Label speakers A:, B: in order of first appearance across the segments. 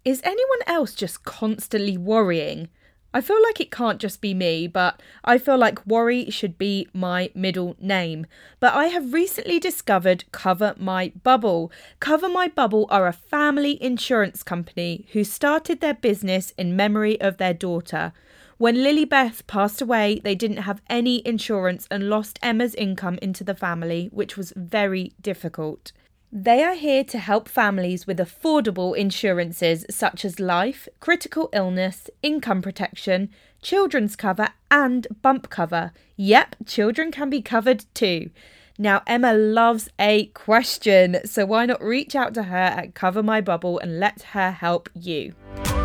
A: Is anyone else just constantly worrying? I feel like it can't just be me, but I feel like worry should be my middle name. But I have recently discovered Cover My Bubble. Cover My Bubble are a family insurance company who started their business in memory of their daughter. When Lilybeth passed away, they didn't have any insurance and lost Emma's income into the family, which was very difficult. They are here to help families with affordable insurances such as life, critical illness, income protection, children's cover and bump cover. Yep, children can be covered too. Now, Emma loves a question, so why not reach out to her at Cover My Bubble and let her help you.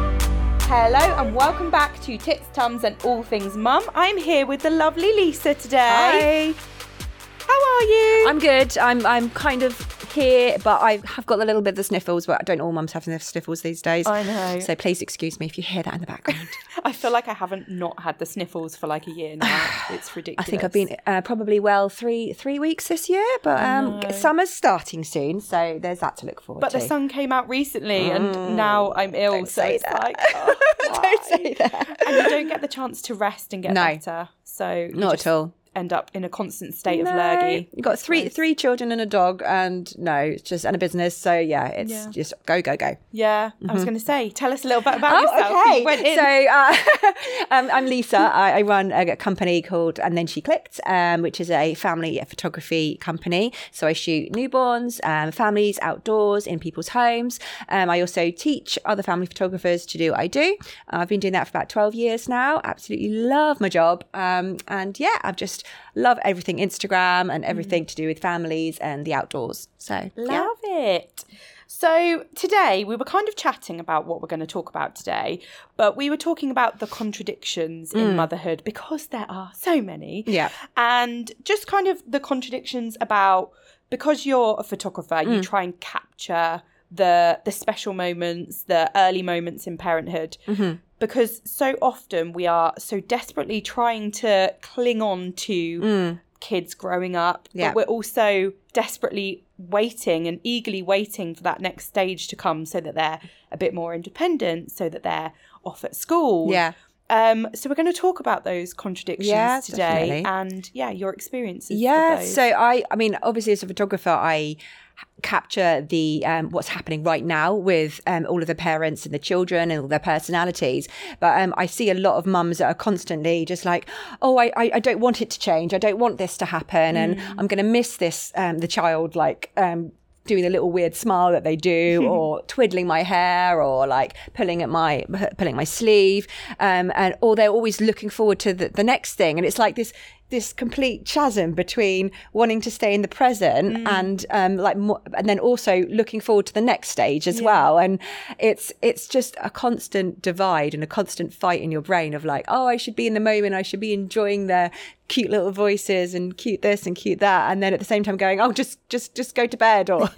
A: Hello and welcome back to Tits, Tums and All Things Mum. I'm here with the lovely Lisa today.
B: Hi.
A: How are you?
B: I'm good. I'm kind of here, but I have got a little bit of the sniffles, but don't all mums have the sniffles these days.
A: I know.
B: So please excuse me if you hear that in the background.
A: I feel like I haven't not had the sniffles for like a year now. It's ridiculous.
B: I think I've been probably three weeks this year, but summer's starting soon, so there's that to look forward to.
A: But the sun came out recently and now I'm ill,
B: don't
A: so
B: say
A: it's
B: that.
A: like, oh,
B: Don't say that.
A: And you don't get the chance to rest and get better. So you
B: Not
A: just
B: at all.
A: end up in a constant state of lurgy.
B: You've got three children and a dog, and and a business. So it's just go.
A: Yeah, I was going to say, tell us a little bit about yourself.
B: Okay.
A: You went in.
B: So I'm Lisa. I run a company called And Then She Clicked, which is a family photography company. So I shoot newborns, families outdoors in people's homes. I also teach other family photographers to do what I do. I've been doing that for about 12 years now. Absolutely love my job. I've just love everything Instagram and everything to do with families and the outdoors. So
A: love it. So today we were kind of chatting about what we're going to talk about today, but we were talking about the contradictions in motherhood because there are so many.
B: Yeah.
A: And just kind of the contradictions about, because you're a photographer, you try and capture the special moments, the early moments in parenthood. Because so often we are so desperately trying to cling on to kids growing up, but we're also desperately waiting and eagerly waiting for that next stage to come so that they're a bit more independent, so that they're off at school.
B: Yeah.
A: So we're going to talk about those contradictions today, definitely. And your experiences.
B: Yeah. So I mean, obviously as a photographer, I capture the what's happening right now with all of the parents and the children and all their personalities, but I see a lot of mums that are constantly just like, oh, I don't want it to change, I don't want this to happen, and I'm going to miss this, the child like doing a little weird smile that they do, or twiddling my hair, or like pulling my sleeve, or they're always looking forward to the next thing, and it's like this complete chasm between wanting to stay in the present and and then also looking forward to the next stage as well. And it's just a constant divide and a constant fight in your brain of like, oh, I should be in the moment, I should be enjoying their cute little voices and cute this and cute that, and then at the same time going, oh, just go to bed, or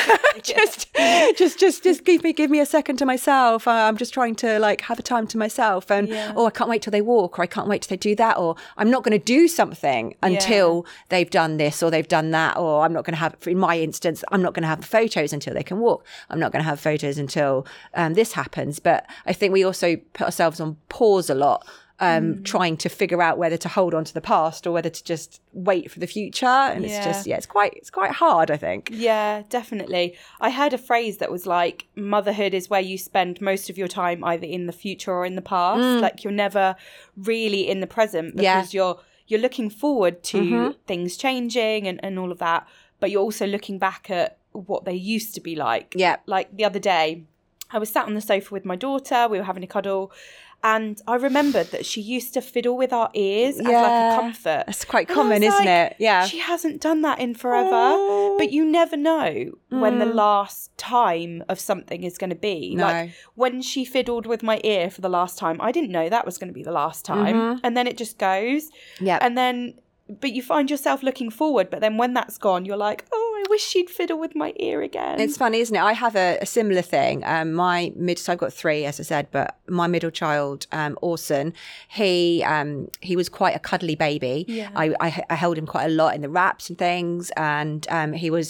B: just give me a second to myself. I'm just trying to like have a time to myself, and oh, I can't wait till they walk, or I can't wait till they do that, or I'm not going to do something until they've done this or they've done that, or I'm not going to have, in my instance, I'm not going to have the photos until they can walk, I'm not going to have photos until this happens. But I think we also put ourselves on pause a lot, trying to figure out whether to hold on to the past or whether to just wait for the future. And it's just, it's quite hard, I think.
A: Yeah, definitely. I heard a phrase that was like, motherhood is where you spend most of your time either in the future or in the past. Like you're never really in the present because you're looking forward to things changing and all of that. But you're also looking back at what they used to be like.
B: Yeah.
A: Like the other day, I was sat on the sofa with my daughter. We were having a cuddle. And I remembered that she used to fiddle with our ears as like a comfort.
B: That's quite common, isn't it? Yeah.
A: She hasn't done that in forever. But you never know when the last time of something is going to be.
B: No.
A: Like when she fiddled with my ear for the last time, I didn't know that was going to be the last time. And then it just goes. Yeah. And then, but you find yourself looking forward. But then when that's gone, you're like, oh, I wish she'd fiddle with my ear again.
B: It's funny, isn't it? I have a similar thing. So I've got three, as I said, but my middle child, Orson, he was quite a cuddly baby. Yeah. I held him quite a lot in the wraps and things, and he was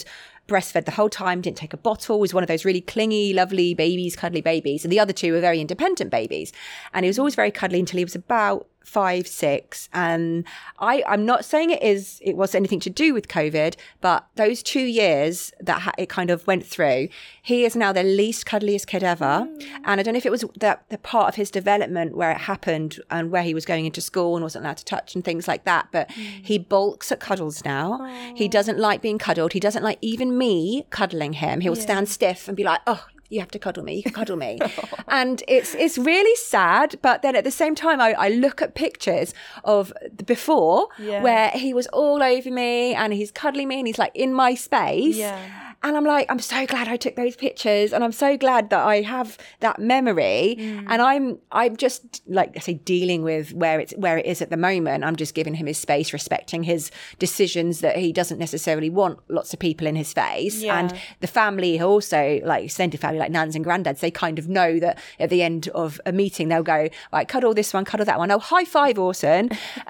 B: breastfed the whole time, didn't take a bottle, was one of those really clingy, lovely babies, cuddly babies. And the other two were very independent babies. And he was always very cuddly until he was about 5, 6. And I'm not saying it was anything to do with COVID, but those 2 years that it kind of went through, he is now the least cuddliest kid ever. And I don't know if it was the part of his development where it happened and where he was going into school and wasn't allowed to touch and things like that. But he balks at cuddles now. He doesn't like being cuddled. He doesn't like even me cuddling him. He'll stand stiff and be like, oh, you have to cuddle me, you can cuddle me. And it's really sad. But then at the same time, I look at pictures of the before where he was all over me and he's cuddling me and he's like in my space. And I'm like, I'm so glad I took those pictures, and I'm so glad that I have that memory. And I'm just, like I say, dealing with where it is at the moment. I'm just giving him his space, respecting his decisions that he doesn't necessarily want lots of people in his face. And the family also, like extended family, like nans and granddads, they kind of know that at the end of a meeting they'll go, right, cuddle this one, cuddle that one. Oh, high five, Orson.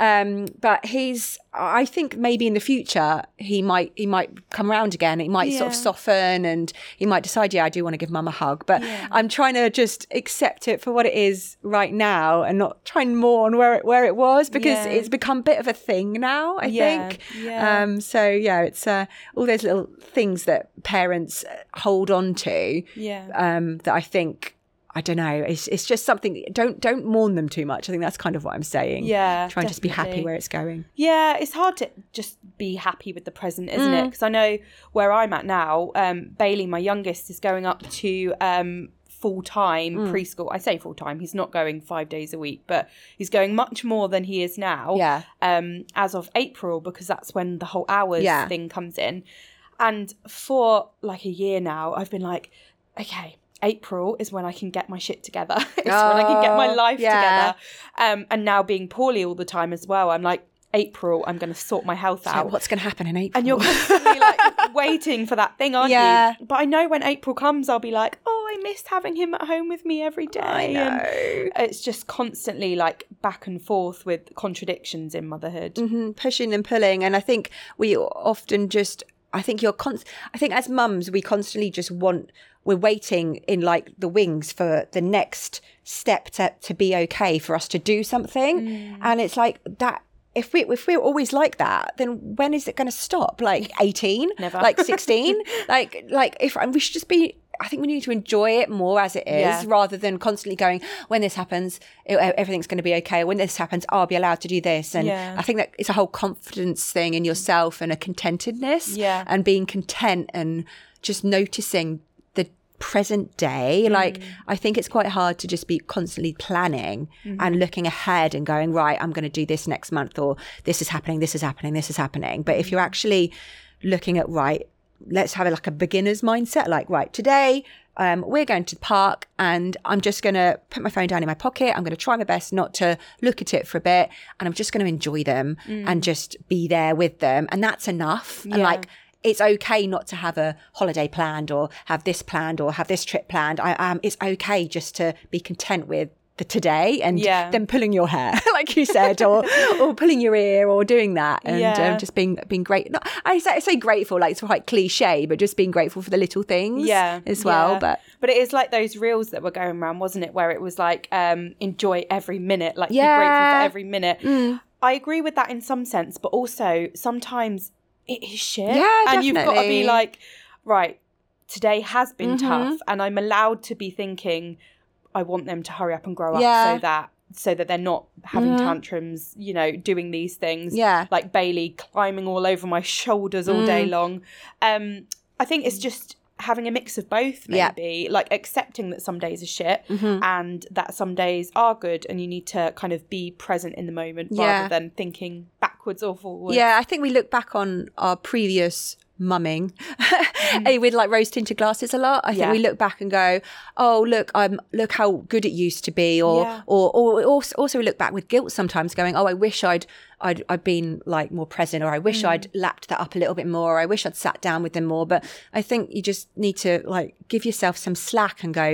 B: But I think maybe in the future he might come around again. It might sort of soften, and he might decide, I do want to give mum a hug. But I'm trying to just accept it for what it is right now, and not try and mourn where it was, because it's become a bit of a thing now, I think. So it's all those little things that parents hold on to that I think, I don't know, it's just something, don't mourn them too much. I think that's kind of what I'm saying. Try and just be happy where it's going.
A: Yeah, it's hard to just be happy with the present, isn't it? Because I know where I'm at now, Bailey, my youngest, is going up to full-time preschool. I say full-time, he's not going 5 days a week, but he's going much more than he is now as of April, because that's when the whole hours thing comes in. And for like a year now, I've been like, okay, April is when I can get my shit together. It's when I can get my life together. And now being poorly all the time as well, I'm like, April, I'm going to sort my health out.
B: What's going to happen in April?
A: And you're constantly like waiting for that thing, aren't you? But I know when April comes, I'll be like, oh, I missed having him at home with me every day.
B: I know.
A: And it's just constantly like back and forth with contradictions in motherhood.
B: Pushing and pulling. And I think we often just, I think as mums, we constantly just we're waiting in like the wings for the next step to be okay, for us to do something. And it's like that. If we're always like that, then when is it going to stop? Like 18?
A: Never.
B: Like 16? like if we should just be, I think we need to enjoy it more as it is, rather than constantly going, when this happens, everything's going to be okay. When this happens, I'll be allowed to do this. And I think that it's a whole confidence thing in yourself, and a contentedness and being content, and just noticing the present day. Like, I think it's quite hard to just be constantly planning and looking ahead and going, right, I'm going to do this next month, or this is happening, this is happening, this is happening. But if you're actually looking at, right, let's have like a beginner's mindset, like, right, today we're going to the park, and I'm just going to put my phone down in my pocket. I'm going to try my best not to look at it for a bit, and I'm just going to enjoy them and just be there with them. And that's enough. And like, it's okay not to have a holiday planned, or have this planned, or have this trip planned. It's okay just to be content with the today, and then pulling your hair, like you said, or pulling your ear, or doing that, and just being great. No, I say grateful, like it's quite cliche, but just being grateful for the little things as well. But
A: it is like those reels that were going around, wasn't it, where it was like, enjoy every minute, like be grateful for every minute. I agree with that in some sense, but also sometimes it is shit. And you've got to be like, right, today has been tough, and I'm allowed to be thinking, I want them to hurry up and grow up so that they're not having tantrums, you know, doing these things. Like Bailey climbing all over my shoulders all day long. I think it's just having a mix of both, maybe, like accepting that some days are shit and that some days are good, and you need to kind of be present in the moment rather than thinking backwards or forwards.
B: I think we look back on our previous mumming with like rose tinted glasses a lot. I think we look back and go, oh, look how good it used to be, or also we look back with guilt sometimes, going, oh, I wish I'd been like more present, or I wish I'd lapped that up a little bit more, or I wish I'd sat down with them more. But I think you just need to like give yourself some slack and go,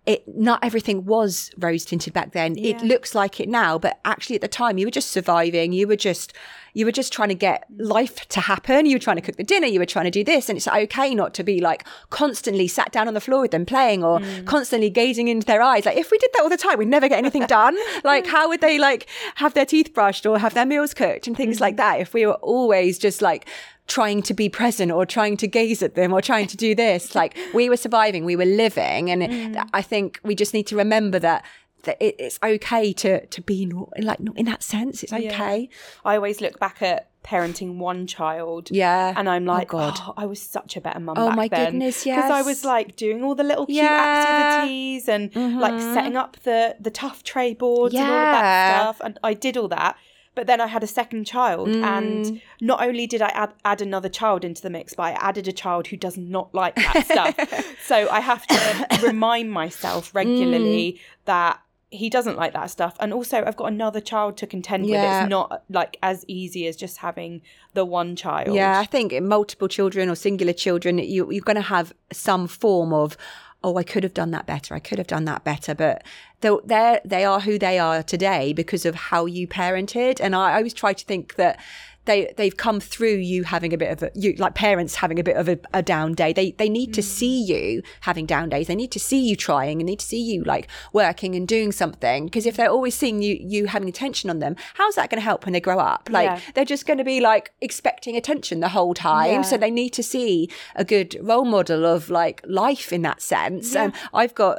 B: not everything was rose tinted back then.
A: Yeah.
B: It looks like it now, but actually at the time you were just surviving. You were just trying to get life to happen. You were trying to cook the dinner. You were trying to do this. And it's okay not to be like constantly sat down on the floor with them playing or constantly gazing into their eyes. Like if we did that all the time, we'd never get anything done. Like how would they like have their teeth brushed or have their meals cooked and things like that if we were always just like trying to be present or trying to gaze at them or trying to do this? Like we were surviving, we were living. And I think we just need to remember that it's okay to be not in that sense. It's okay.
A: I always look back at parenting one child.
B: Yeah.
A: And I'm like,
B: oh, God.
A: I was such a better mum
B: Oh,
A: back
B: my
A: then.
B: goodness, yes.
A: Because I was like doing all the little cute activities and like setting up the tough tray boards and all of that stuff. And I did all that. But then I had a second child, and not only did I add another child into the mix, but I added a child who does not like that stuff. So I have to remind myself regularly that he doesn't like that stuff. And also I've got another child to contend with. It's not like as easy as just having the one child.
B: Yeah, I think in multiple children or singular children, you're going to have some form of, oh, I could have done that better. I could have done that better. But they are who they are today because of how you parented. And I always try to think that they've come through you having a bit of like parents having a bit of a down day. They need to see you having down days. They need to see you trying and need to see you like working and doing something. Because if they're always seeing you having attention on them, how's that going to help when they grow up? Like they're just going to be like expecting attention the whole time. Yeah. So they need to see a good role model of like life in that sense.
A: Yeah.
B: I've got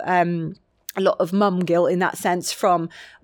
B: a lot of mum guilt in that sense from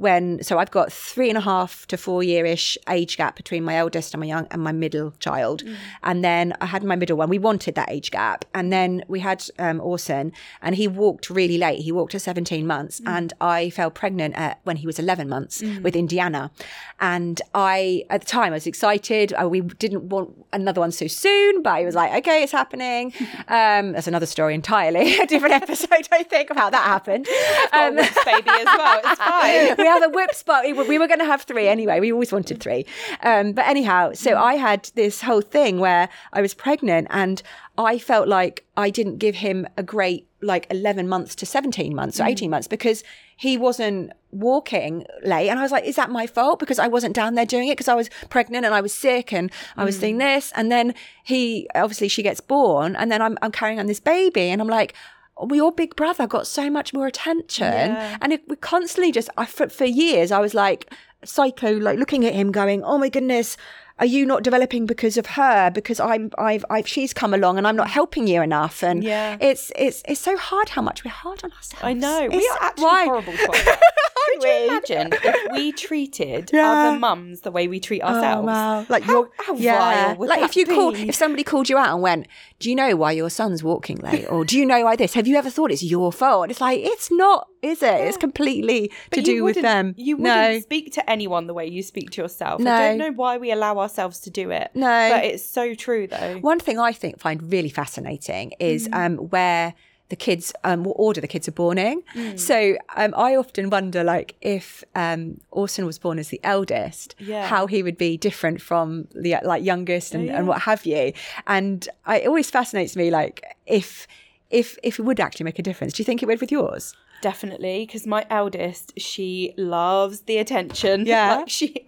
B: so I've got 3.5 to 4 year-ish age gap between my eldest and my middle child. And then I had my middle one. We wanted that age gap. And then we had Orson, and he walked really late. He walked at 17 months and I fell pregnant when he was 11 months with Indiana. And at the time I was excited. We didn't want another one so soon, but I was like, okay, it's happening. That's another story entirely, a different episode, I think, of how that happened.
A: Got a Whips baby as well. It's fine.
B: We have a Whips, but we were going to have 3 anyway. We always wanted 3. But anyhow, so I had this whole thing where I was pregnant and I felt like I didn't give him a great like 11 months to 17 months or 18 months because he wasn't walking late. And I was like, is that my fault? Because I wasn't down there doing it because I was pregnant and I was sick and I was doing this. And then she gets born and then I'm carrying on this baby and I'm like, your big brother got so much more attention. Yeah. And we constantly for years, I was like psycho, like looking at him going, oh my goodness, are you not developing because of her? Because she's come along and I'm not helping you enough. And it's so hard how much we're hard on ourselves.
A: I know. We are actually horrible to ourselves. Could you imagine if we treated other mums the way we treat ourselves?
B: Oh, wow. Like
A: how vile would
B: like
A: that
B: if somebody called you out and went, do you know why your son's walking late? Or do you know why this? Have you ever thought it's your fault? And it's like, it's not, is it? Yeah. It's completely to do with them.
A: You wouldn't speak to anyone the way you speak to yourself.
B: No.
A: I don't know why we allow ourselves to do it.
B: No.
A: But it's so true though.
B: One thing I find really fascinating is where the kids, what order the kids are born in. So I often wonder, like, if Orson was born as the eldest, how he would be different from the youngest and what have you. And it always fascinates me, like, if it would actually make a difference. Do you think it would with yours?
A: Definitely, because my eldest, she loves the attention.
B: Yeah.
A: Like she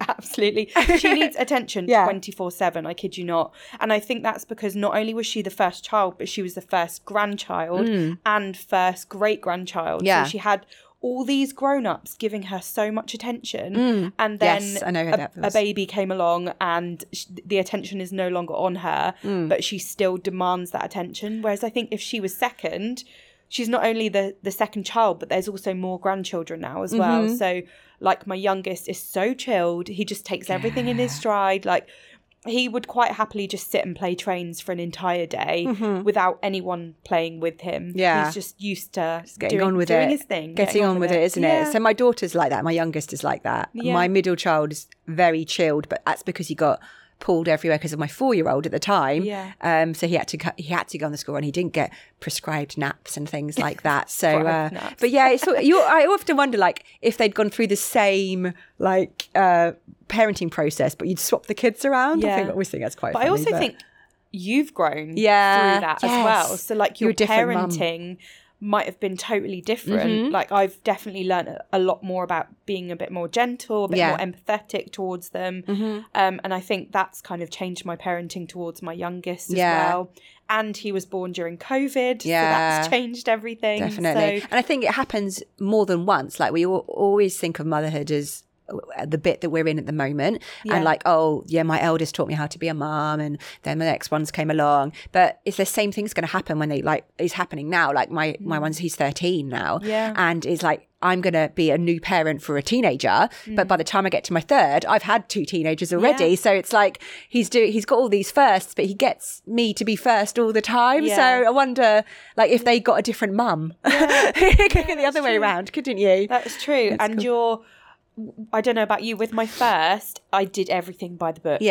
A: needs attention 24/7, I kid you not. And I think that's because not only was she the first child, but she was the first grandchild and first great-grandchild.
B: Yeah.
A: So she had all these grown-ups giving her so much attention. And then
B: yes, I know how
A: a baby came along and the attention is no longer on her, but she still demands that attention. Whereas I think if she was second, she's not only the second child, but there's also more grandchildren now as well. So like my youngest is so chilled. He just takes everything in his stride. Like he would quite happily just sit and play trains for an entire day without anyone playing with him. Yeah. He's just used to doing his thing.
B: Getting on with it, isn't it? So my daughter's like that. My youngest is like that. Yeah. My middle child is very chilled, but that's because he got pulled everywhere because of my 4-year-old at the time. Yeah. So he had to go on the school run. He didn't get prescribed naps and things like that. So, but yeah, I often wonder, like, if they'd gone through the same parenting process, but you'd swap the kids around. I always think that's quite.
A: But
B: funny,
A: I also think you've grown through that as well. So like your parenting might have been totally different. Like I've definitely learned a lot more about being a bit more gentle, a bit more empathetic towards them. And I think that's kind of changed my parenting towards my youngest as well. And he was born during COVID, so that's changed everything.
B: Definitely. And I think it happens more than once. Like we always think of motherhood as the bit that we're in at the moment, and like, oh yeah, my eldest taught me how to be a mom, and then the next ones came along. But it's the same thing's going to happen when they is happening now. Like my one's, he's 13 now, and is like, I'm going to be a new parent for a teenager, but by the time I get to my third, I've had 2 teenagers already. So it's like he's got all these firsts, but he gets me to be first all the time. So I wonder, like, if they got a different mum, you could go the other way around, couldn't you?
A: That's true. And cool. I don't know about you, with my first, I did everything by the book.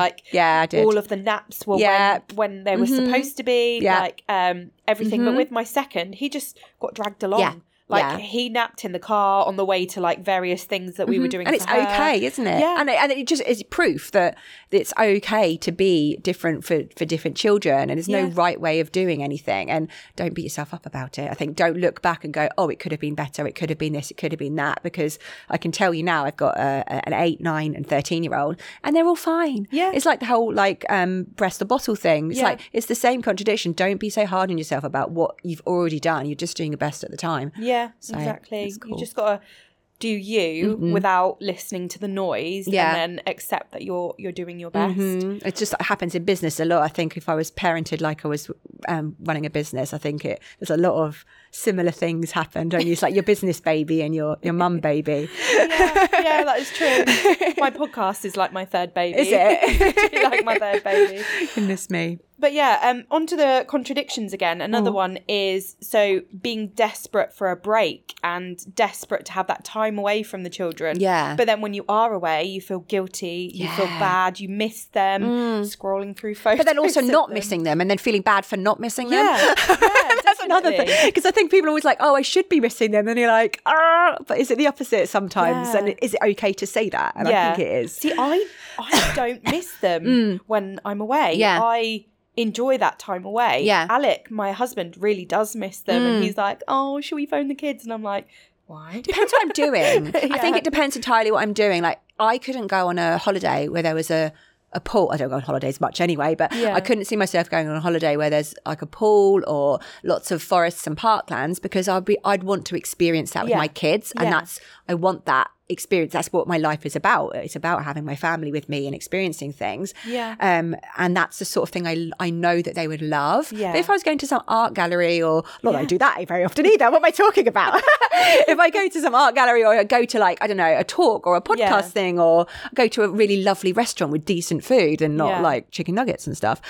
A: I did. All of the naps were when they were supposed to be, like everything. But with my second, he just got dragged along. Like he napped in the car on the way to like various things that we were doing.
B: And it's okay, isn't it? Yeah. And it just is proof that it's okay to be different for different children, and there's no right way of doing anything. And don't beat yourself up about it. I think don't look back and go, oh, it could have been better. It could have been this. It could have been that. Because I can tell you now, I've got an 8, 9 and 13-year-old, and they're all fine. Yeah. It's like the whole like breast or bottle thing. It's like, it's the same contradiction. Don't be so hard on yourself about what you've already done. You're just doing your best at the time.
A: Yeah, so, exactly. Cool. You just got to do you without listening to the noise, and then accept that you're doing your best.
B: It just happens in business a lot. I think if I was parented like I was running a business, I think there's a lot of similar things happened. Don't you? It's like your business baby and your mum baby.
A: Yeah, that is true. My podcast is like my third baby.
B: Is it?
A: Like my third baby.
B: Goodness me.
A: But yeah, onto the contradictions again. Another one is, so being desperate for a break and desperate to have that time away from the children. Yeah. But then when you are away, you feel guilty, you feel bad, you miss them, scrolling through photos.
B: But then also not missing them, and then feeling bad for not missing them.
A: Yeah,
B: that's another thing. Because I think people are always like, oh, I should be missing them. And you're like, but is it the opposite sometimes? Yeah. And is it okay to say that? And I think it is.
A: See, I don't miss them when I'm away. Yeah. I enjoy that time away. Yeah. Alec, my husband, really does miss them, and he's like, oh, should we phone the kids? And I'm like, why?
B: Depends what I'm doing. I think it depends entirely what I'm doing. Like, I couldn't go on a holiday where there was a pool. I don't go on holidays much anyway, but I couldn't see myself going on a holiday where there's like a pool or lots of forests and parklands, because I'd want to experience that with my kids, and I want that experience. That's what my life is about. It's about having my family with me and experiencing things. Yeah. And that's the sort of thing I know that they would love. Yeah. But if I was going to some art gallery, or not that I do that very often either, what am I talking about? If I go to some art gallery, or I go to like, I don't know, a talk or a podcast thing, or go to a really lovely restaurant with decent food and not like chicken nuggets and stuff,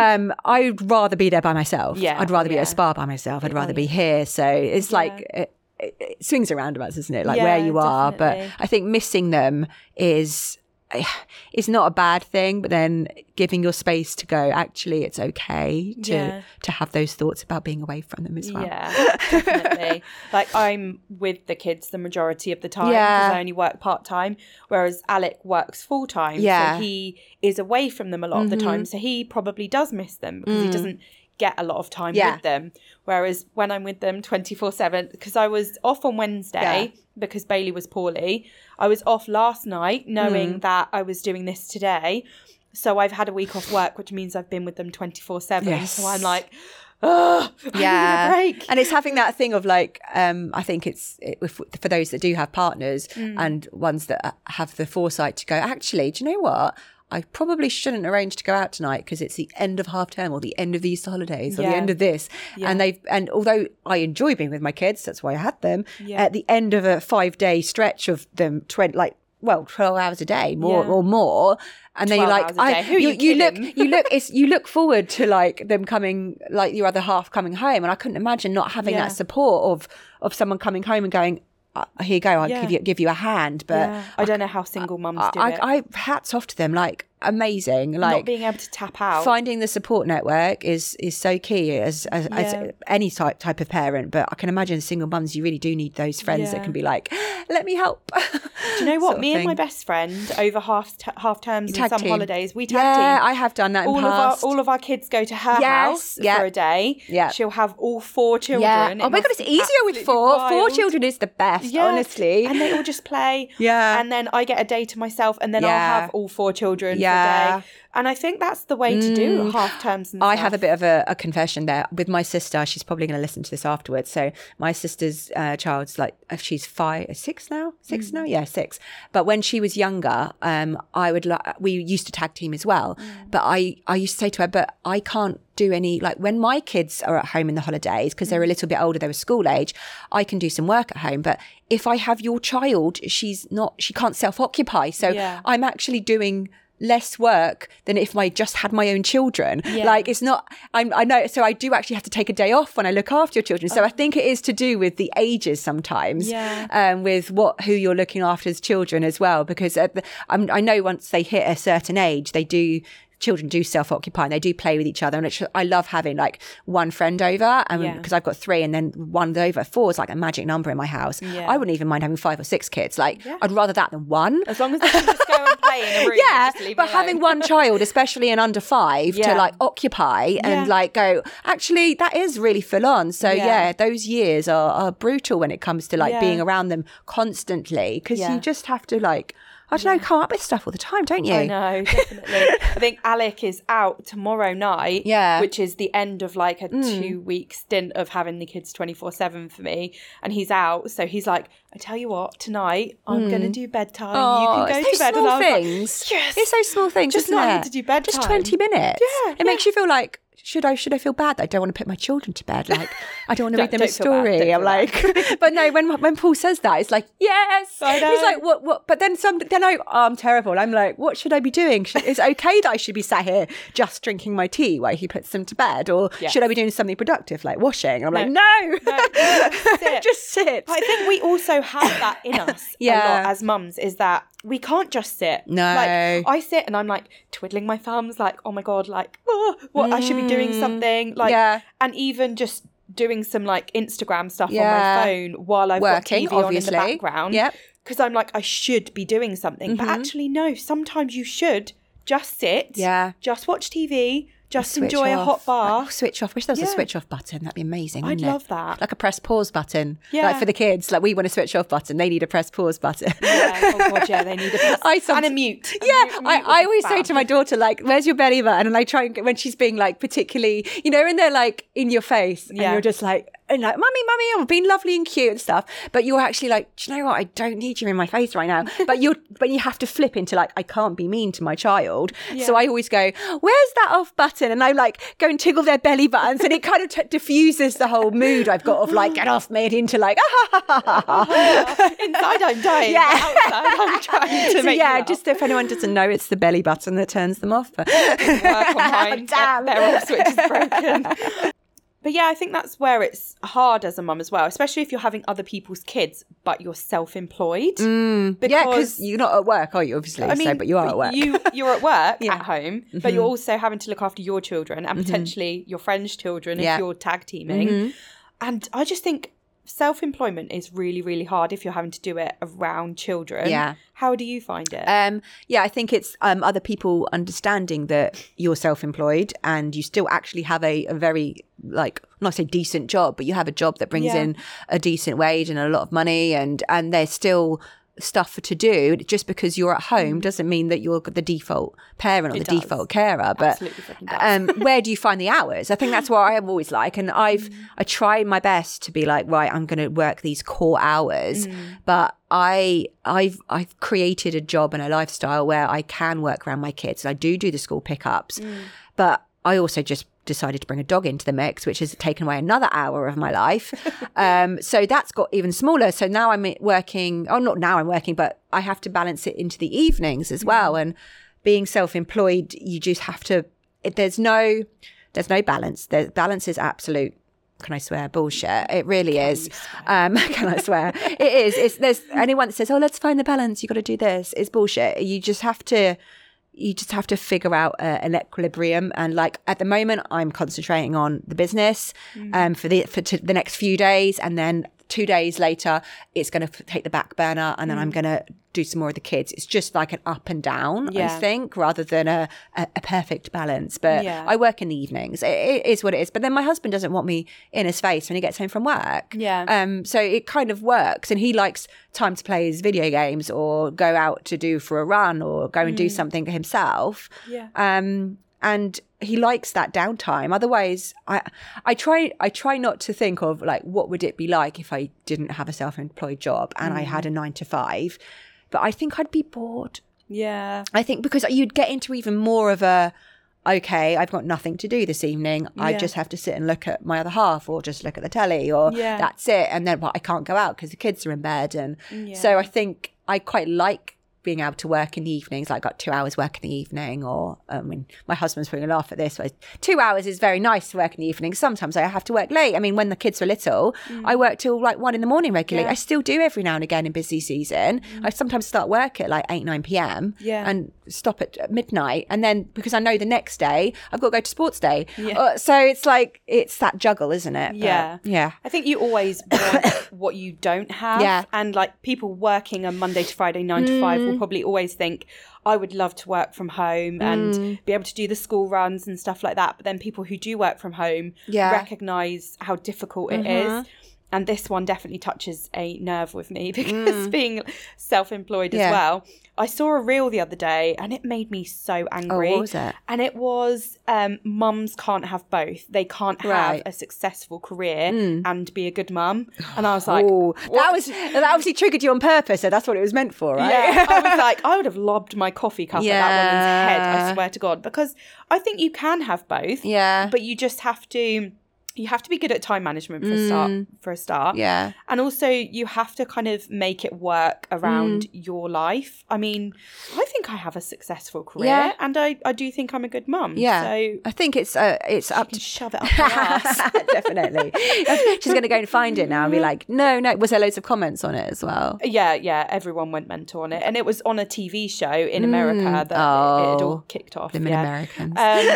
B: I'd rather be there by myself. Yeah. I'd rather be at a spa by myself. I'd rather be here. So it's like it swings and roundabouts, isn't it? Like where you are. Definitely. But I think missing them is not a bad thing, but then giving your space to go, actually, it's okay to have those thoughts about being away from them as well.
A: Yeah, definitely. Like I'm with the kids the majority of the time because I only work part-time, whereas Alec works full-time. Yeah. So he is away from them a lot of the time. So he probably does miss them because he doesn't get a lot of time with them, whereas when I'm with them 24/7, because I was off on Wednesday because Bailey was poorly, I was off last night knowing that I was doing this today, so I've had a week off work, which means I've been with them 24/7. So I'm like, I need a break.
B: And it's having that thing of like, I think for those that do have partners and ones that have the foresight to go, actually, do you know what, I probably shouldn't arrange to go out tonight because it's the end of half term or the end of the Easter holidays or the end of this. Yeah. And although I enjoy being with my kids, that's why I had them, at the end of a 5-day stretch of them, 12 hours a day, or more. And then you're like, you look forward to like them coming, like your other half coming home. And I couldn't imagine not having that support of someone coming home and going, here you go, I'll give you a hand. But
A: I don't know how single mums do it.
B: I hats off to them. Like, amazing.
A: Not
B: Like
A: being able to tap out.
B: finding the support network is so key as any type of parent. But I can imagine single mums, you really do need those friends that can be like, let me help.
A: Do you know what? Me and my best friend over half terms and some holidays, we tag team.
B: Yeah, I have done that in the past.
A: All of our kids go to her house for a day. Yeah. She'll have all 4 children.
B: Yeah. Oh my God, it's easier with 4. Wild. 4 children is the best, honestly.
A: And they all just play.
B: Yeah.
A: And then I get a day to myself, and then I'll have all 4 children for a day. And I think that's the way to do half terms and stuff.
B: I have a bit of a confession there with my sister. She's probably going to listen to this afterwards. So my sister's child's like, she's 6 now? 6 now? Yeah, 6. But when she was younger, we used to tag team as well. But I used to say to her, but I can't do any, like when my kids are at home in the holidays, because they're a little bit older, they were school age, I can do some work at home. But if I have your child, she can't self-occupy. So I'm actually doing less work than if I just had my own children. Like it's not, I know, so I do actually have to take a day off when I look after your children. So I think it is to do with the ages sometimes, with who you're looking after as children as well, because I know once they hit a certain age, children do self-occupy and they do play with each other. And I love having like one friend over, because I've got 3 and then one's over. 4 is like a magic number in my house. I wouldn't even mind having 5 or 6 kids. Like I'd rather that than 1.
A: As long as they can just go and play in a room. And just leave
B: but having one child, especially an under 5, to like occupy and like go, actually that is really full on. So those years are brutal when it comes to like being around them constantly, because you just have to like, I don't know, come up with stuff all the time, don't you?
A: I know, definitely. I think Alec is out tomorrow night, which is the end of like a 2-week stint of having the kids 24/7 for me. And he's out, so he's like, I tell you what, tonight I'm going to do bedtime. You can go to bed.
B: Small things. Like, yes. It's those small things,
A: just not having to do bedtime.
B: Just 20 minutes. Yeah. It makes you feel like, should I feel bad that I don't want to put my children to bed? Like, I don't want to read them a story. I'm like, but no, when Paul says that, it's like, yes. I know. He's like, what? But then I'm terrible. I'm like, what should I be doing? Is it okay that I should be sat here just drinking my tea while he puts them to bed? Or should I be doing something productive like washing? And I'm like, no, just sit.
A: I think we also have that in us a lot as mums, is that we can't just sit.
B: No.
A: Like, I sit and I'm like twiddling my thumbs, like, oh my God, like, I should be doing something. Like, and even just doing some like Instagram stuff on my phone while I've
B: working,
A: got TV on in the background. Because I'm like, I should be doing something. But actually, no, sometimes you should just sit, just watch TV, just enjoy a hot bath.
B: Switch off. Wish there was a switch off button. That'd be amazing.
A: I'd love that.
B: Like a press pause button. Like for the kids, like we want a switch off button. They need a press pause button.
A: Oh God, they need a press and a mute.
B: I always say to my daughter, like, where's your belly button? And I try and when she's being like particularly, when they're like in your face and you're just like, and like, mummy, I'm being lovely and cute and stuff. But you're actually like, do you know what? I don't need you in my face right now. But you have to flip into like, I can't be mean to my child. So I always go, where's that off button? And I like go and tickle their belly buttons, and it kind of diffuses the whole mood I've got of like, get off me, into like,
A: inside I'm dying. Outside I'm trying to make you laugh.
B: Just if anyone doesn't know, it's the belly button that turns them off.
A: Work on mine.
B: Damn.
A: Their off switch is broken. But I think that's where it's hard as a mum as well, especially if you're having other people's kids, but you're self-employed.
B: Because you're not at work, are you, obviously? But you are at work.
A: You're at work at home, but you're also having to look after your children and potentially your friends' children if you're tag teaming. And I just think self-employment is really, really hard if you're having to do it around children. How do you find it?
B: I think it's other people understanding that you're self-employed and you still actually have a very, like, not say decent job, but you have a job that brings in a decent wage and a lot of money, and there's still stuff to do. Just because you're at home doesn't mean that you're the default parent or the default carer. But where do you find the hours? I think that's what I am always like, and I try my best to be like, right, I'm going to work these core hours, but I've created a job and a lifestyle where I can work around my kids. I do the school pickups, but I also just decided to bring a dog into the mix, which has taken away another hour of my life. So that's got even smaller. So now I'm working, not now I'm working, but I have to balance it into the evenings as well. And being self-employed, you just have to, there's no balance. The balance is absolute, can I swear, bullshit. It really is. Can I swear? It is. There's anyone that says, oh, let's find the balance, you got to do this. It's bullshit. You just have to you just have to figure out an equilibrium. And like at the moment, I'm concentrating on the business for the next few days, and then 2 days later, it's going to take the back burner, and then I'm going to do some more of the kids. It's just like an up and down, I think, rather than a perfect balance. But I work in the evenings. It is what it is. But then my husband doesn't want me in his face when he gets home from work. So it kind of works. And he likes time to play his video games or go out to do for a run or go and do something himself. And he likes that downtime. Otherwise, I try not to think of like, what would it be like if I didn't have a self-employed job and I had a 9 to 5? But I think I'd be bored. I think because you'd get into even more of a, okay, I've got nothing to do this evening. I just have to sit and look at my other half or just look at the telly or that's it. And then I can't go out because the kids are in bed. And so I think I quite like being able to work in the evenings. Like, I got 2 hours work in the evening, or my husband's probably gonna laugh at this, but 2 hours is very nice to work in the evening. Sometimes I have to work late. I mean, when the kids were little, I worked till like 1 a.m. regularly. I still do every now and again in busy season. I sometimes start work at like 8, 9 p.m. and stop at midnight, and then because I know the next day I've got to go to sports day. So it's like, it's that juggle, isn't it? But,
C: I think you always want what you don't have. And like people working a Monday to Friday 9 to 5 will probably always think, I would love to work from home and be able to do the school runs and stuff like that. But then people who do work from home recognise how difficult it is. And this one definitely touches a nerve with me because being self-employed as well. I saw a reel the other day and it made me so angry.
B: What was it?
C: And it was mums can't have both. They can't have a successful career and be a good mum. And I was like,
B: that obviously triggered you on purpose. So that's what it was meant for, right?
C: Yeah, I was like, I would have lobbed my coffee cup at that woman's head, I swear to God. Because I think you can have both. But you just have to... You have to be good at time management for a start. And also you have to kind of make it work around your life. I mean, I think I have a successful career and I do think I'm a good mum. So
B: I think it's up to
C: shove it up her ass.
B: Definitely. She's going to go and find it now and be like, no. Was there loads of comments on it as well?
C: Yeah. Everyone went mental on it. And it was on a TV show in America that it had all kicked off.
B: The Americans.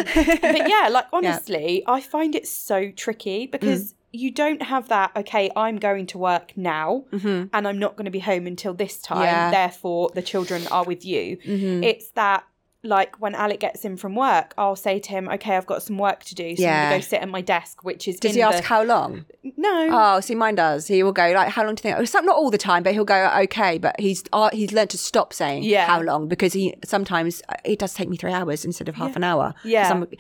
C: But yeah, like honestly, I find it so tricky because you don't have that, okay, I'm going to work now and I'm not going to be home until this time, therefore the children are with you. It's that, like, when Alec gets in from work, I'll say to him, okay, I've got some work to do, so I'm going to go sit at my desk, which is...
B: Does he ask how long?
C: No.
B: Oh, see, mine does. He will go, like, how long do you think? It's not all the time, but he'll go, okay, but he's learned to stop saying how long, because sometimes it does take me 3 hours instead of half an hour. So exactly.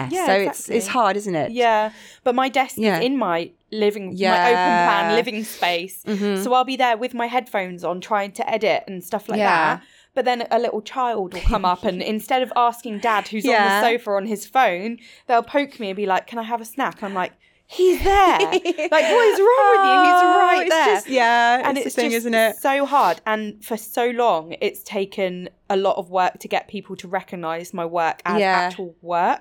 B: It's hard, isn't it?
C: Yeah, but my desk is in my my open plan living space, so I'll be there with my headphones on trying to edit and stuff like that. But then a little child will come up and instead of asking dad who's on the sofa on his phone, they'll poke me and be like, can I have a snack? I'm like, he's there. Like, what is wrong with you? He's right there.
B: And it's the thing,
C: just
B: isn't it?
C: So hard. And for so long, it's taken a lot of work to get people to recognise my work as actual work.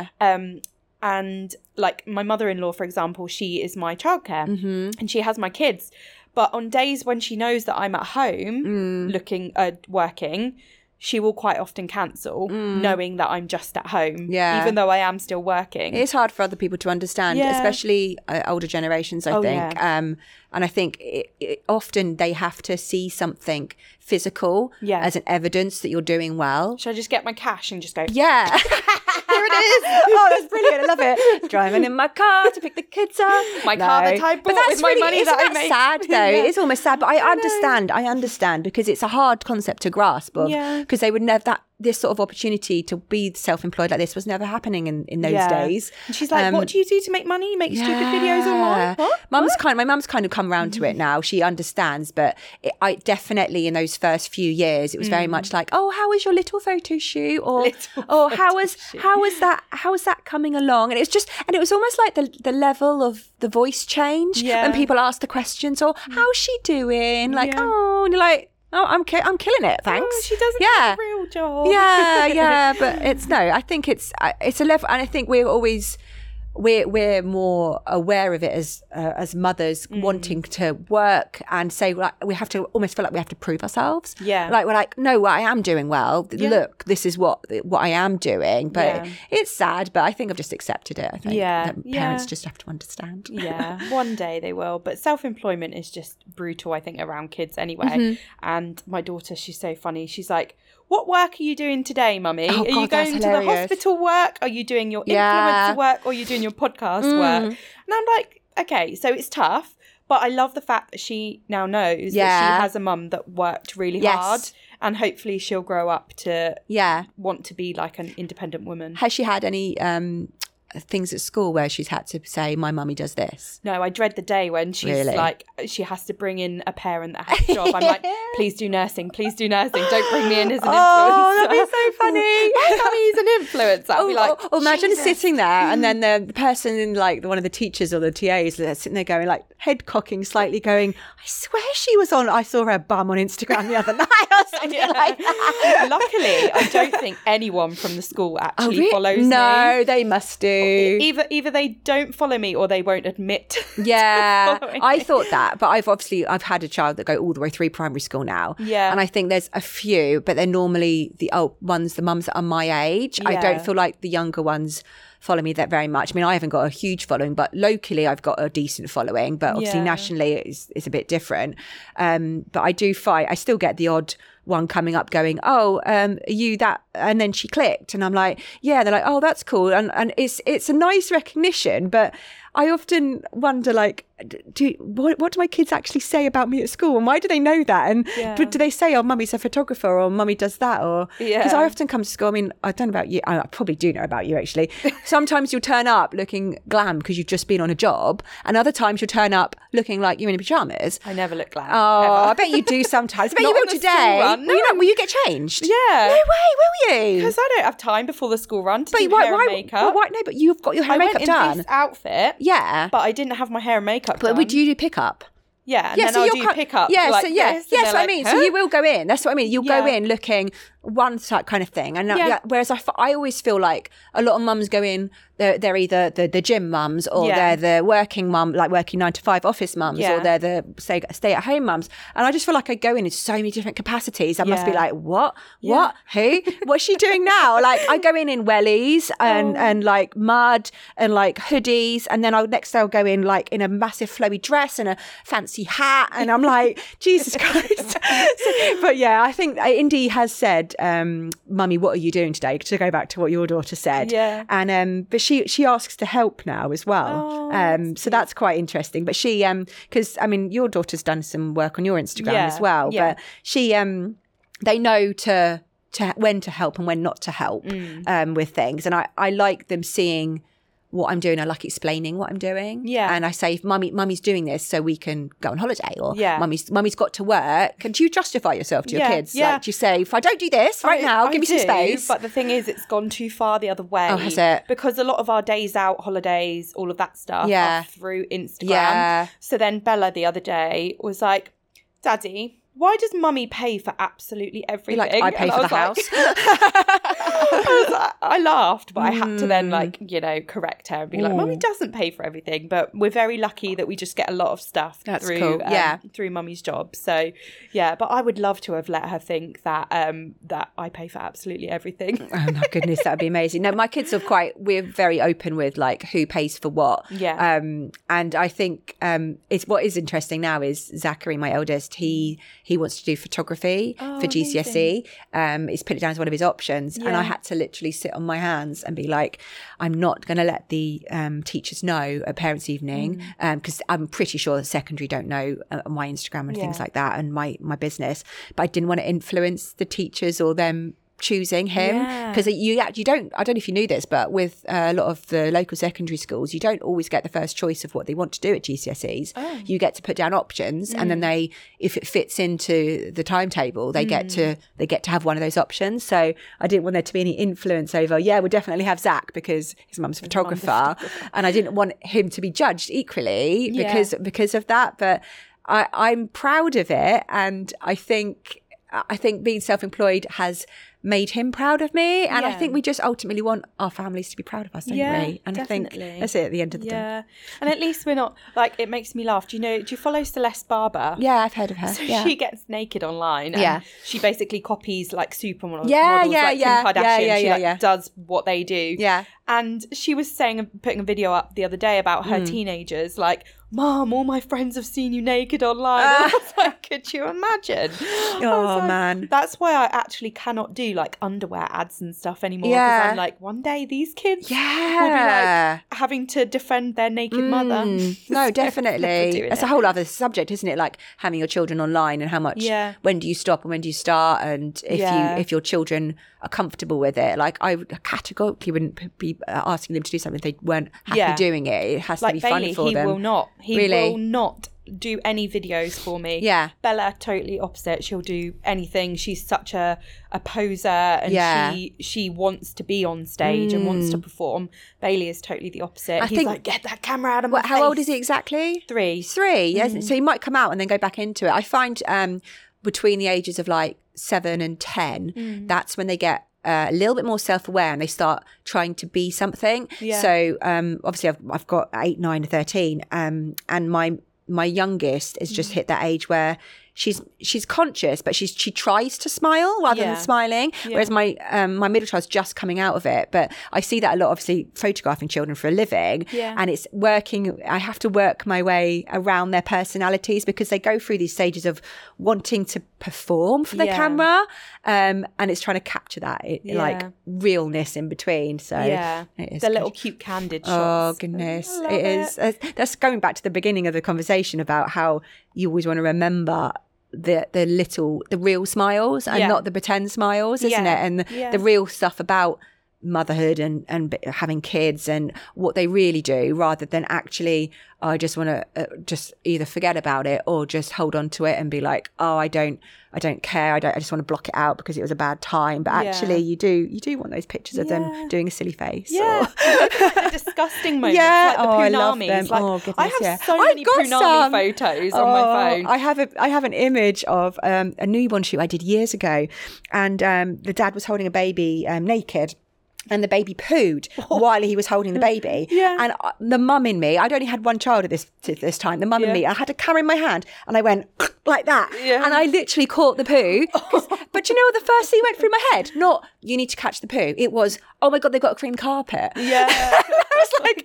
C: And like my mother-in-law, for example, she is my childcare and she has my kids. But on days when she knows that I'm at home working, she will quite often cancel knowing that I'm just at home, even though I am still working.
B: It's hard for other people to understand, especially older generations, I think. And I think often they have to see something physical as an evidence that you're doing well.
C: Should I just get my cash and just go,
B: yeah. Here it is. Oh, that's brilliant. I love it. Driving in my car to pick the kids up.
C: My car that I bought with my money that I made.
B: Sad though. It's almost sad, but I understand because it's a hard concept to grasp because they would never this sort of opportunity to be self-employed like this was never happening in those days.
C: And she's like, what do you do to make money? Make stupid videos online? What?
B: My mum's kind of come around to it now. She understands, but I definitely in those first few years it was very much like, oh, how was your little photo shoot? Or how was that coming along? And it was almost like the level of the voice change when people ask the questions, or how's she doing? Like, oh, and you're like, oh, I'm killing it, thanks.
C: Oh, she doesn't have a real job.
B: But I think it's a level, and I think we're always we're more aware of it as mothers wanting to work and say, like, we have to almost feel like we have to prove ourselves.
C: Yeah.
B: Like, we're like, no, I am doing well.
C: Yeah.
B: Look, this is what I am doing. But it's sad, but I think I've just accepted it. I think that parents just have to understand.
C: Yeah, one day they will. But self-employment is just brutal, I think, around kids anyway. And my daughter, she's so funny. She's like, what work are you doing today, Mummy?
B: Oh,
C: are you going to the hospital work? Are you doing your influencer work? Or are you doing your podcast work? And I'm like, okay, so it's tough. But I love the fact that she now knows that she has a mum that worked really hard. And hopefully she'll grow up to want to be like an independent woman.
B: Has she had any things at school where she's had to say, my mummy does this?
C: No, I dread the day when she's like, she has to bring in a parent that has a job. I'm like, please do nursing, don't bring me in as an influencer.
B: Oh, that'd be so funny.
C: My mummy's an influencer. I'll be like,
B: imagine sitting there and then the person in, like, one of the teachers or the TAs, they're sitting there going, like, head cocking slightly, going, I swear I saw her bum on Instagram the other night or something like that.
C: Luckily, I don't think anyone from the school actually follows me.
B: No, they must do.
C: Either they don't follow me or they won't admit.
B: Yeah, I thought that, but I've had a child that go all the way through primary school now.
C: Yeah,
B: and I think there's a few, but they're normally the mums that are my age.
C: Yeah.
B: I don't feel like the younger ones follow me that very much. I mean, I haven't got a huge following, but locally I've got a decent following, but obviously nationally it's a bit different. But I still get the odd one coming up going, are you that? And then she clicked and I'm like, yeah. They're like, oh, that's cool. And it's a nice recognition, but I often wonder, like, what do my kids actually say about me at school, and why do they know that? And but do they say, oh, mummy's a photographer, or mummy does that? Or because I often come to school, I mean, I don't know about you, I probably do know about you actually. Sometimes you'll turn up looking glam because you've just been on a job, and other times you'll turn up looking like you're in pajamas.
C: I never look glam.
B: Oh,
C: ever.
B: I bet you do sometimes. I bet you will today. Will you get changed?
C: Yeah.
B: No way, will you?
C: Because I don't have time before the school run to do hair and makeup.
B: No, but you've got your hair and makeup done.
C: I went in this outfit.
B: Yeah.
C: But I didn't have my hair and makeup done.
B: But do you do pickup?
C: Yeah, and then I'll do pickup.
B: Yeah,
C: like
B: so yes, what I mean.
C: Huh?
B: So you will go in. That's what I mean. You'll go in looking one kind of thing, and whereas I always feel like a lot of mums go in. They're either the gym mums, or they're the working mum, like working 9 to 5 office mums, or they're the stay at home mums. And I just feel like I go in so many different capacities. I must be like, what, who, what's she doing now? Like, I go in wellies and like mud and like hoodies, and then I'll go in like in a massive flowy dress and a fancy hat, and I'm like, Jesus Christ. But yeah, I think Indy has said, Mummy, what are you doing today? To go back to what your daughter said.
C: Yeah.
B: And but she asks to help now as well. So that's quite interesting. But she because I mean, your daughter's done some work on your Instagram as well. Yeah. But she they know to when to help and when not to help with things. And I like them seeing what I'm doing. I like explaining what I'm doing. Yeah. And I say, if mummy's doing this so we can go on holiday, or mummy's got to work. And do you justify yourself to your kids? Yeah. Like, do you say, if I don't do this right now, give me some space?
C: But the thing is, it's gone too far the other way.
B: Oh, has it?
C: Because a lot of our days out, holidays, all of that stuff are through Instagram. Yeah. So then Bella the other day was like, Daddy, why does mummy pay for absolutely everything?
B: Like, I pay for the house.
C: I laughed, but I had to then correct her and be like, mummy doesn't pay for everything, but we're very lucky that we just get a lot of stuff through mummy's job. So yeah, but I would love to have let her think that that I pay for absolutely everything.
B: Oh my goodness, that would be amazing. No, my kids we're very open with like who pays for what.
C: Yeah.
B: And I think it's what is interesting now is Zachary, my eldest, he wants to do photography for GCSE. He's put it down as one of his options. And I had to literally sit on my hands and be like, I'm not going to let the teachers know at parents' evening, because I'm pretty sure that secondary don't know my Instagram and things like that and my business. But I didn't want to influence the teachers or them choosing him, because you don't, I don't know if you knew this, but with a lot of the local secondary schools, you don't always get the first choice of what they want to do at GCSEs. You get to put down options, and then they, if it fits into the timetable, they get to have one of those options. So I didn't want there to be any influence over, we'll definitely have Zach because his mum's a photographer, and I didn't want him to be judged equally because of that. But I'm proud of it, and I think I think being self-employed has made him proud of me, and I think we just ultimately want our families to be proud of us, don't we? And
C: definitely.
B: I think that's it at the end of the day.
C: And at least we're not, like, it makes me laugh. Do you follow Celeste Barber?
B: Yeah, I've heard of her.
C: So she gets naked online, and she basically copies like supermodels, Kim Kardashian. She does what they do.
B: Yeah.
C: And she was putting a video up the other day about her teenagers, like, Mom, all my friends have seen you naked online. And I was like, could you imagine?
B: Oh, man.
C: That's why I actually cannot do like underwear ads and stuff anymore. Because I'm like, one day these kids will be like having to defend their naked mother.
B: No, definitely. That's a whole other subject, isn't it? Like having your children online and how much, when do you stop and when do you start? And if your children are comfortable with it. Like I categorically wouldn't be asking them to do something if they weren't happy doing it. It has to be funny for them.
C: He will not. He will not do any videos for me.
B: Yeah.
C: Bella, totally opposite. She'll do anything. She's such a poser, and she wants to be on stage and wants to perform. Bailey is totally the opposite. He's like, get that camera out of my face.
B: How old is he exactly? 3. 3, yes. So he might come out and then go back into it. I find between the ages of like 7 and 10, that's when they get a little bit more self-aware and they start trying to be something. So obviously I've got 8, 9, 13 and my youngest has just hit that age where she's conscious, but she tries to smile rather than smiling. Whereas my middle child's just coming out of it. But I see that a lot, obviously photographing children for a living, and it's working. I have to work my way around their personalities because they go through these stages of wanting to perform for the camera, and it's trying to capture that like realness in between. So
C: it's the little cute candid shots.
B: Oh goodness, it is. That's going back to the beginning of the conversation about how you always want to remember the real smiles and not the pretend smiles, isn't it? And the real stuff about motherhood and having kids and what they really do, rather than actually, I just want to just either forget about it or just hold on to it and be like, oh, I don't care. I just want to block it out because it was a bad time. But actually, you do want those pictures of them doing a silly face.
C: Yeah, like the disgusting moments, like the Punamis.
B: I love them.
C: Like,
B: oh goodness,
C: I have so many Punami photos on my phone.
B: I have an image of a newborn shoot I did years ago, and the dad was holding a baby naked. And the baby pooed while he was holding the baby. And the mum in me, I'd only had one child at this time, the mum in me, I had a camera in my hand and I went like that. And I literally caught the poo. But you know what the first thing went through my head? Not, you need to catch the poo. It was, oh my God, they've got a cream carpet.
C: I
B: was like,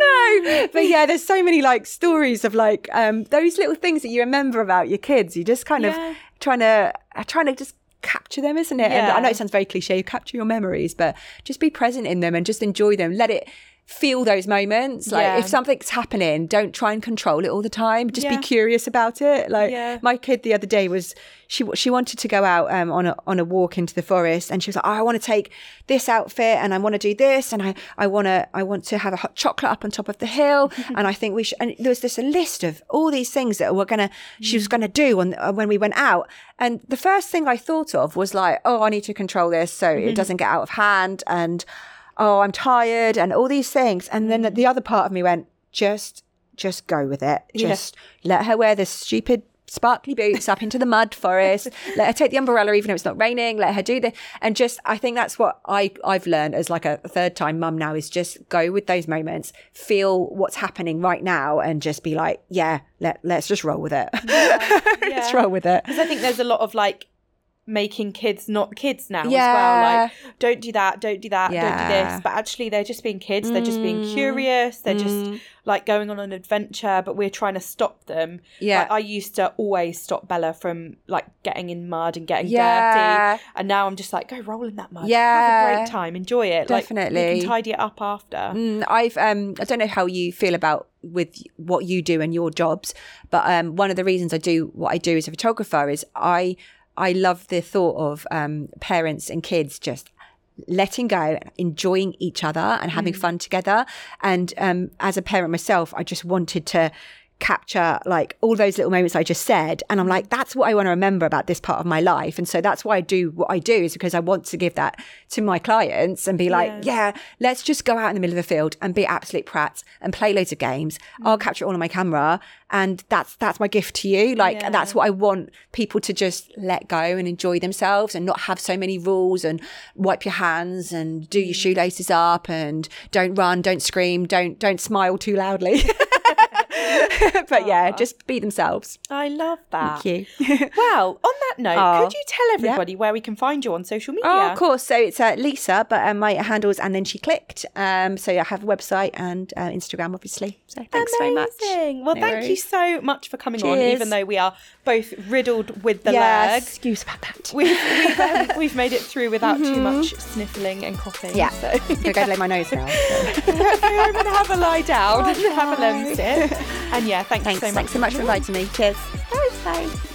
B: no. But there's so many like stories of like those little things that you remember about your kids. You just kind of trying to just capture them, isn't it? And I know it sounds very cliche, capture your memories, but just be present in them and just enjoy them. Let it feel those moments. Like if something's happening, don't try and control it all the time. Just be curious about it. Like my kid the other day was, she wanted to go out on a walk into the forest, and she was like, oh, I want to take this outfit and I want to do this, and I want to have a hot chocolate up on top of the hill, and I think we should. And there was a list of all these things that she was gonna do when we went out. And the first thing I thought of was like, oh, I need to control this so it doesn't get out of hand, and oh, I'm tired, and all these things. And then the other part of me went, just go with it. Just let her wear this stupid sparkly boots up into the mud forest. Let her take the umbrella even if it's not raining. Let her do this. And just, I think that's what I've learned as like a third time mum now, is just go with those moments, feel what's happening right now, and just be like, let's just roll with it. Let's roll with it.
C: Because I think there's a lot of like making kids not kids now as well, like don't do that, don't do this, but actually they're just being kids. They're just being curious, they're just like going on an adventure, but we're trying to stop them. Like, I used to always stop Bella from like getting in mud and getting dirty, and now I'm just like, go roll in that mud, have a great time, enjoy it.
B: Definitely.
C: Like, you can tidy it up after.
B: I don't know how you feel about with what you do and your jobs, but one of the reasons I do what I do as a photographer is I love the thought of parents and kids just letting go, enjoying each other and having fun together. And as a parent myself, I just wanted to capture like all those little moments I just said. And I'm like, that's what I want to remember about this part of my life. And so that's why I do what I do, is because I want to give that to my clients and be like, yeah, let's just go out in the middle of the field and be absolute prats and play loads of games. I'll capture it all on my camera. And that's my gift to you. Like, that's what I want people to just let go and enjoy themselves and not have so many rules and wipe your hands and do your shoelaces up and don't run, don't scream, don't smile too loudly. But yeah, just be themselves.
C: I love that.
B: Thank you.
C: Well, on that note, could you tell everybody where we can find you on social media?
B: Oh, of course. So it's Lisa, but my handle's And Then She Clicked. So I have a website and Instagram, obviously. So thanks very much.
C: Well, thank you so much for coming on, even though we are both riddled with the leg.
B: Excuse about that.
C: We've made it through without too much sniffling and coughing.
B: Yeah.
C: So
B: I'm going to blow my nose now. So.
C: I'm going to have a lie down and have a lemon sip. And yeah, thanks so much.
B: Thanks so much for inviting me. Cheers.
C: Bye.